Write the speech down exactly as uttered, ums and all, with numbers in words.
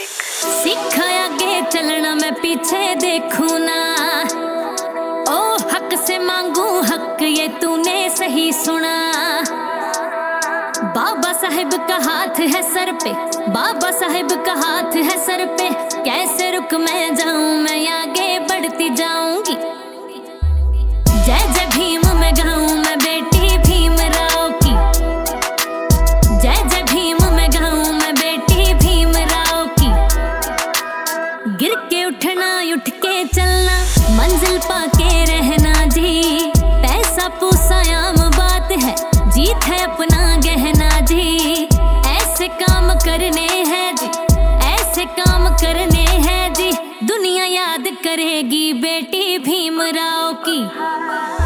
सीखा आगे चलना मैं पीछे देखूं ना, ओ हक से मांगू हक ये तूने सही सुना। बाबा साहिब का हाथ है सर पे, बाबा साहिब का हाथ है सर पे, कैसे रुक मैं जाऊं, मैं आगे बढ़ती जाऊंगी। जय जय भीम मैं गाऊं, मैं बेटी भीमराव की। जय जय भीम मैं गाऊं, मैं बेटी भीमराव की। गिर के उठना उठ के चलना, मंजिल पाके रहना जी। पैसा पूसा आम बात है, जीत है अपना गहना जी। ऐसे काम करने हैं जी, ऐसे काम करने हैं जी, दुनिया याद करेगी बेटी भीमराव की।